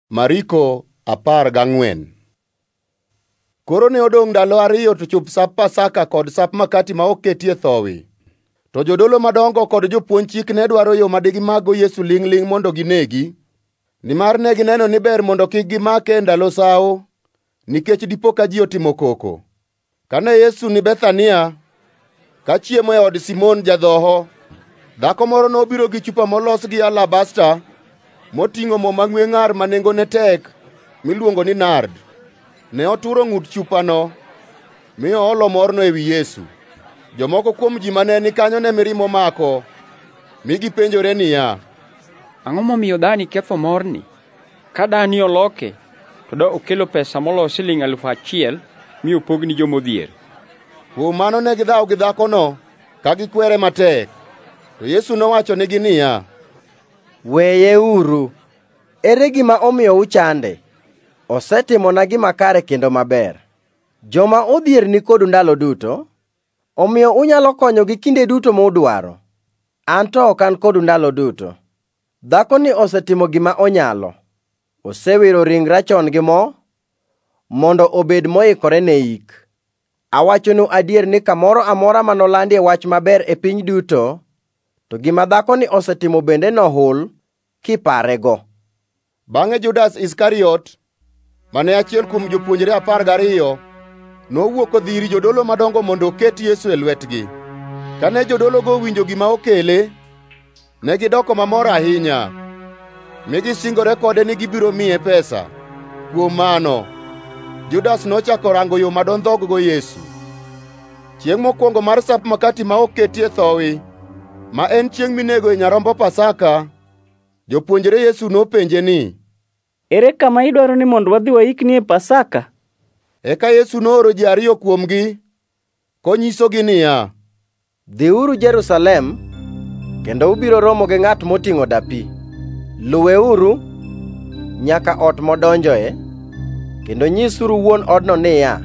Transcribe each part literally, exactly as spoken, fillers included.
Mariko apar gang'wen. Koro ne odong' ndalo ariyo to chop Sap Pasaka kod Sap Makati ma ok ketie thowi. To jodolo madongo kod jopuonj chik ne dwaro yo madigimago Yesu lingʼ-lingʼ mondo ginegi, nimar ne gineno ni ber mondo kik gimake ndalo sawo, nikech dipo ka ji otimo koko. Kane Yesu ni Bethania, ka chiemo e od Simon jadhoho, dhako moro nobiro gi chupa molos gi alabasta moting'o mo mang'we ng'ar ma nengone tek miluongo ni nard. Ne oturo ng'ut chupano mi oolo morno ewi Yesu. Jomoko kuom ji mane ni kanyo ne mirima omako, mi gipenjore niya, ang'o momiyo dani ketho morni? Ka dani oloke, to do okelo pesa molo siling alufu achiel mi opog ni jomodhier. Kuom mano ne gidhawo gi dhakono ka gikwere matek. To Yesu nowacho nigi niya, weyeuru. Ere gima omiyo uchande? Osetimona gima kare kendo maber. Joma odhier ni kodu ndalo duto, omiyo unyalo konyogi kinde duto mudwaro. An to ok an kodu ndalo duto. Dhakoni osetimo gima onyalo. Osewiro ringra chon gi mo, mondo obed moikore ne ik. Awachonu adier ni kamoro amora manolandie wach maber e piny duto, to gima dhakoni osetimo bende nohul kiparego. Bang'e Judas Iskariot, mane achiel kuom jopuonjre apar gariyo, nowuok odhi ir jodolo madongo mondo oket Yesu e lwetgi. Kane jodologo owinjo gima okele, ne gidoko mamor ahinya, mi gisingore kode ni gibiro miye pesa. Kuom mano, Judas nochako rango yo madondhoggo Yesu. Chiengʼ mokwongo mar Sap Makati ma ok ketie thowi, ma en chiengʼ minego e nyarombo Pasaka, jopuonjre Yesu nopenje ni, ere kama idwaro ni mondo wadhi waiknie Pasaka? Eka Yesu nooro ji ariyo kuomgi, konyisogi niya, dhiuru Jerusalem, kendo ubiro romo gi ng'at moting'o dapi. Luweuru nyaka ot modonjoe, kendo nyisuru wuon odno niya,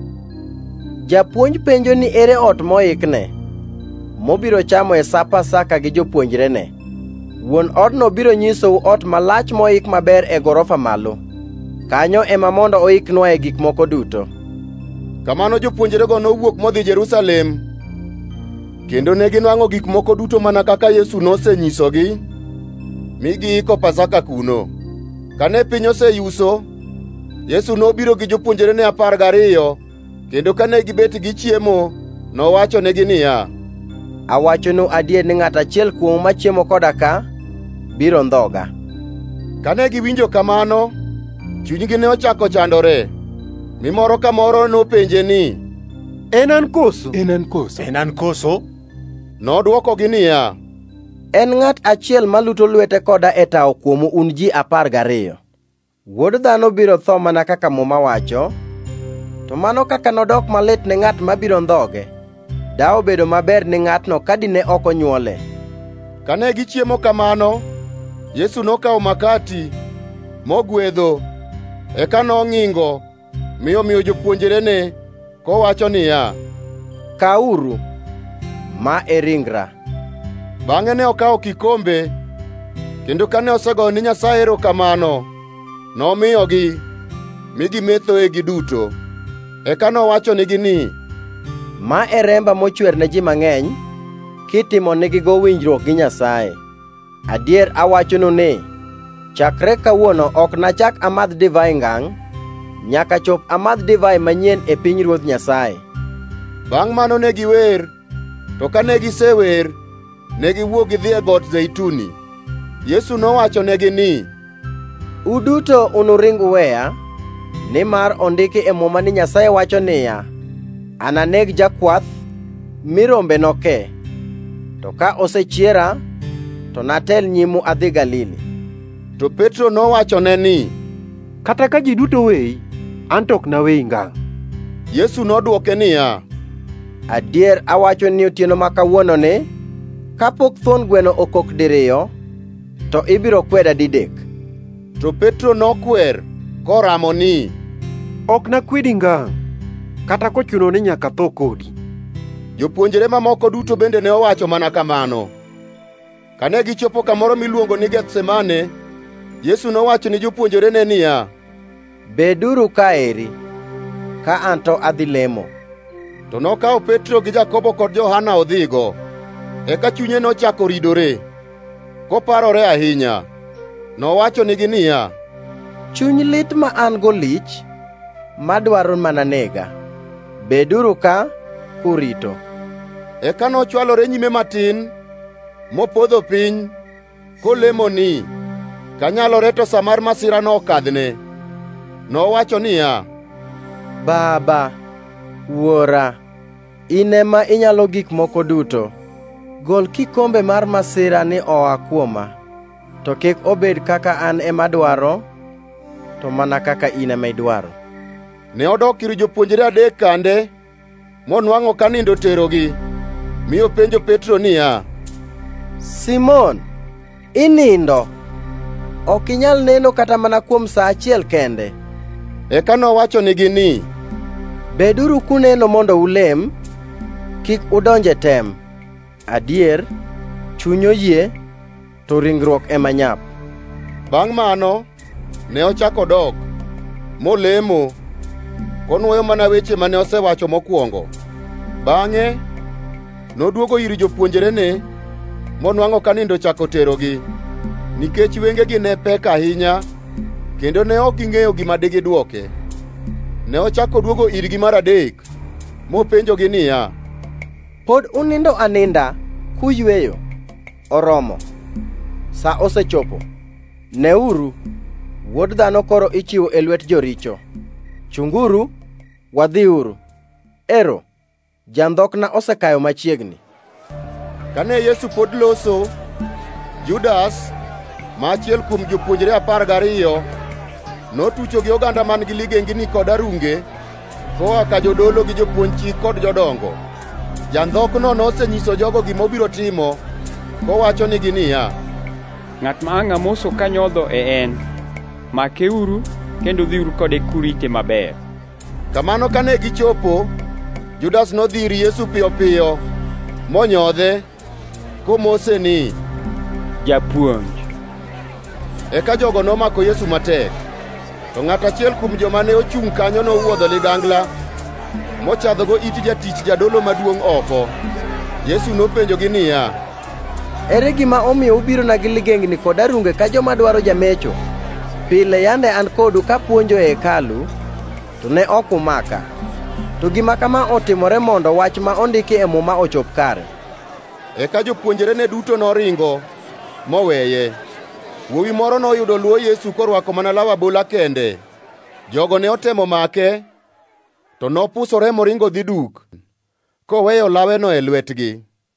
japuonj penjo ni ere ot moikne, mobiro chamo e Sap Pasaka gi jopuonjrene. Wuon odno biro nyisou ot malach moik maber e gorofa malo. Kanyo ema mondo oiknwae gik moko duto. Kamano jopuonjrego nowuok modhi Jerusalem, kendo ne ginwang'o gik moko duto mana kaka Yesu nosenyisogi, mi giiko Pasaka kuno. Kane piny oseyuso, Yesu nobiro gi jopuonjrene apar gariyo, kendo kane gibet gichiemo, nowachonegi niya, awachonu adier ni ng'at achiel kuomu machiemo koda ka biro ndhoga. Kane giwinjo kamano, chunygi ne ochako chandore, mi moro ka moro nopenje ni, En an koso? En an koso? En an koso? Nodwokogi niya, en ng'at achiel maluto lwete koda e tawo kuomu un ji apar gariyo. Wuod dhano biro tho mana kaka Muma wacho, to mano kaka nodok malit ne ng'at mabiro ndhoge. Da obedo maber ni ng'atno ka dine ok onywole. Kane gichiemo kamano, Yesu nokawo makati, mogwedho, eka nong'ingo, mi omiyo jopuonjrene, kowacho niya, kauru, ma e ringra. Bang'e ne okawo kikombe, kendo kane osegoyo ni Nyasaye erokamano, nomiyogi, mi gimethoe giduto. Eka nowachonegi ni, ma e remba mochwer ne ji mang'eny, kitimo negigo winjruok gi Nyasaye. Adier awachonu ni, chakre kawuono ok nachak amadh divai ngangʼ, nyaka chop amadh divai manyien e pinyruoth Nyasaye. Bangʼ mano ne giwer, to kane gisewer, ne giwuok gidhi e got Zeituni. Yesu nowachonegi ni, uduto unuring uweya, nimar ondiki e Muma ni Nyasaye wacho niya, ananeg jakwath, mi rombe noke. To ka osechiera, to natel nyimu adhi Galili. To Petro nowachone ni, kata ka ji duto weyi, an to ok naweyi ngangʼ. Yesu nodwoke niya, adier awacho ni otieno ma kawuononi, kapok thuon gweno okok diriyo, to ibiro kweda didek. To Petro nokwer, koramo ni, ok nakwedi ngangʼ, kata kochuno ni nyaka tho kodi. Jopuonjre mamoko duto bende ne owacho mana kamano. Kane gichopo kamoro miluongo ni Gethsemane, Yesu nowacho ni jopuonjrene niya, beduru kaeri, ka anto adhi lemo. To nokawo Petro gi Jakobo kod Johana odhigo. Eka chunye nochako ridore, koparore ahinya. Nowacho nigi niya, chuny lit ma an go lich, madwaro mana nega. Beduru ka kurito. Eka nochwalore nyime matin, mopodho piny, kolemo ni, kanyalore to sa mar masira nokadhne. Nowacho niya, Baba, Wuora, in ema inyalo gik moko duto. Gol kikombe mar masira ni oa kuoma, to kik obed kaka an ema dwaro, to mana kaka in ema idwaro. Ne odok ir jopuonjre adek kande, monwang'o ka nindo terogi. Mi openjo Petro niya, Simon, inindo? Ok inyal neno kata mana kuom sa achiel kende? Eka nowacho nigi ni, beduru kuneno mondo ulem, kik udonje tem. Adier, chuny oyie, to ringruok ema nyap. Bang' mano, ne ochako dok, molemo, konuoyo mana weche mane osewacho mokwongo. Bang'e, noduogo ir jopuonjrene, monwang'o ka nindo chako terogi, nikech wengegi ne pek ahinya, kendo ne ok ging'eyo gima digidwoke. Ne ochako duogo irgi mar adek, mopenjogi niya, pod unindo aninda kuyweyo? Oromo, sa osechopo. Neuru, Wuod Dhano koro ichiwo e lwet joricho. Chunguru, wadhiuru. Ero, jandhokna osekayo machiegni. Kane Yesu pod loso, Judas, ma achiel kuom jopuonjre apar gariyo, notucho gi oganda man gi ligengni kod arunge, koa ka jodolo gi jopuonj chik kod jodongo. Jandhokno nosenyiso jogo gimobiro timo, kowacho nigi niya, ng'at ma ang' amoso kanyodho e en, makeuru kendo dhiuru kode kurite maber. Kamano kane gichopo, Judas nodhi ir Yesu piyo piyo, monyodhe, komose ni, Japuonj. Eka jogo nomako Yesu matek. To ng'at achiel kuom joma ne ochung' kanyo nowuodho ligangla, mochadhogo it jatich jadolo maduongʼ oko. Yesu nopenjogi niya, ere gima omiyo ubiro na gi ligengni kod arunge ka joma dwaro jamecho? Pile yande an kodu kapuonjo e hekalu, to ne ok umaka. To gima kama otimore mondo wach ma ondiki e muma ochop kare. Eka jopuonjrene duto noringo, moweye. Wuowi moro noyudo luwo Yesu korwako mana law abola kende. Jogo ne otemo make, to nopusore moringo dhi duk, koweyo laweno e lwetgi.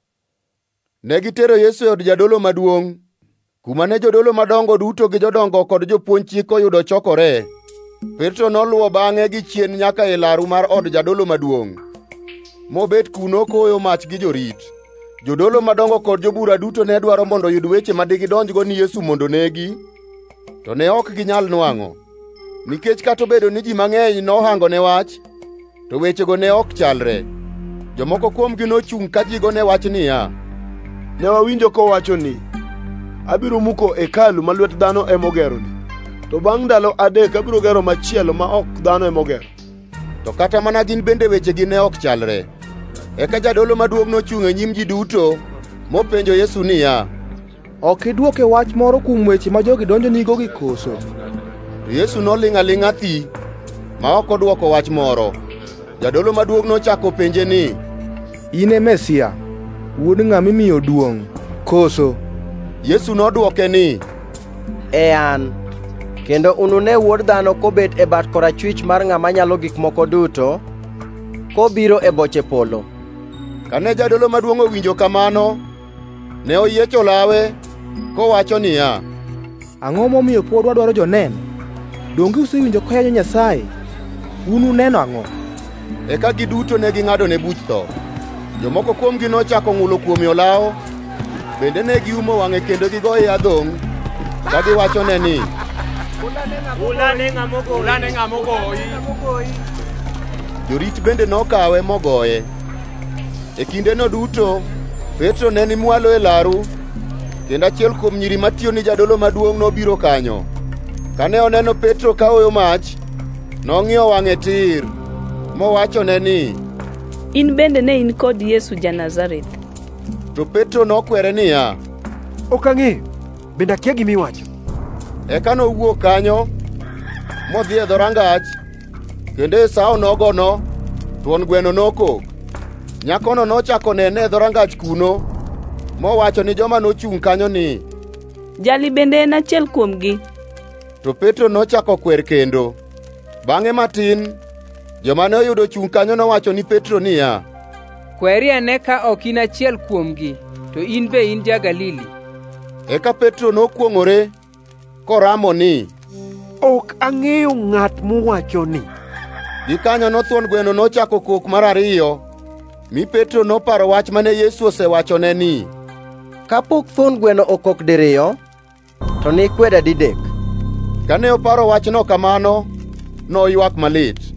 Ne gitero Yesu e od jadolo maduongʼ, kuma ne jodolo madongo duto gi jodongo kod jopuonj chik oyudo chokore. Petro noluwo bang'e gi chien nyaka e laru mar od jadolo maduongʼ, mobet kuno koyo mach gi jorit. Jodolo madongo kod jobura duto ne dwaro mondo yud weche ma digidonjgo ni Yesu mondo negi, to ne ok ginyal nwang'o, nikech kata obedo ni ji mang'eny nohango ne wach, to wechego ne ok chalre. Jomoko kuomgi nochungʼ ka jigo ne wach niya, ne wawinjo kowacho ni, abiro muko hekalu ma lwet dhano emogeroni, to bang' ndalo adek abiro gero machielo ma ok dhano emogero. To kata mana gin bende wechegi ne ok chalre. Eka jadolo maduongʼ nochungʼ e nyim ji duto, mopenjo Yesu niya, ok idwoke wach moro kuom weche ma jogi donjonigo gi koso? To Yesu nolingʼ aling'a thi, ma ok odwoko wach moro. Jadolo maduongʼ nochako penje ni, in e Mesia, wuod ng'ama imiyo duongʼ, koso? Yesu nodwoke ni, e an, kendo unune Wuod Dhano kobet e bat korachwich mar ng'ama nyalo gik moko duto, kobiro e boche polo. Kane jadolo maduongʼ owinjo kamano, ne oyiecho lawe, kowacho niya, ang'o momiyo pod wadwaro joneno? Donge usewinjo koyanyo Nyasaye? Un uneno ang'o? Eka giduto ne ging'ado ne buch tho. Jomoko kuomgi nochako ng'ulo kuome olawo, bende ne giumo wang'e kendo gigoye adhong', ka giwachone ni, ulane ng'amogoyi. Jorit bende nokawe mogoye. E kindeno duto, Petro ne ni mwalo e laru, Kendo achiel kuom nyiri matiyo ni jadolo maduongʼ nobiro kanyo. Kane oneno Petro ka oyo mach, nong'iyo wang'e tir, mowachone ni, in bende ne in kod Yesu ja-Nazareth. To Petro nokwere niya, ok ang'eyo, bende akia gimiwacho. Eka nowuok kanyo modhi e dhorangach, kendo e sawo nogono, thuon gweno nokok. Nyakono nochako nene e dhorangach kuno, mowacho ni joma nochung' kanyo ni, jali bende en achiel kuomgi. To Petro nochako kwer kendo. Bang'e matin, joma ne oyudo chung' kanyo nowacho ni Petro niya, kweri ane ka ok in achiel kuomgi, to in be in ja-Galili. Eka Petro nokwong'ore koramo ni, ok ang'eyo ng'at muwacho ni. Gikanyo no thuon gweno nochako kok mar ariyo, mi Petro noparo wach mane Yesu osewachone ni, kapok thuon gweno okok diriyo, to ni kweda didek. Kane oparo wachno kamano, noywak malit.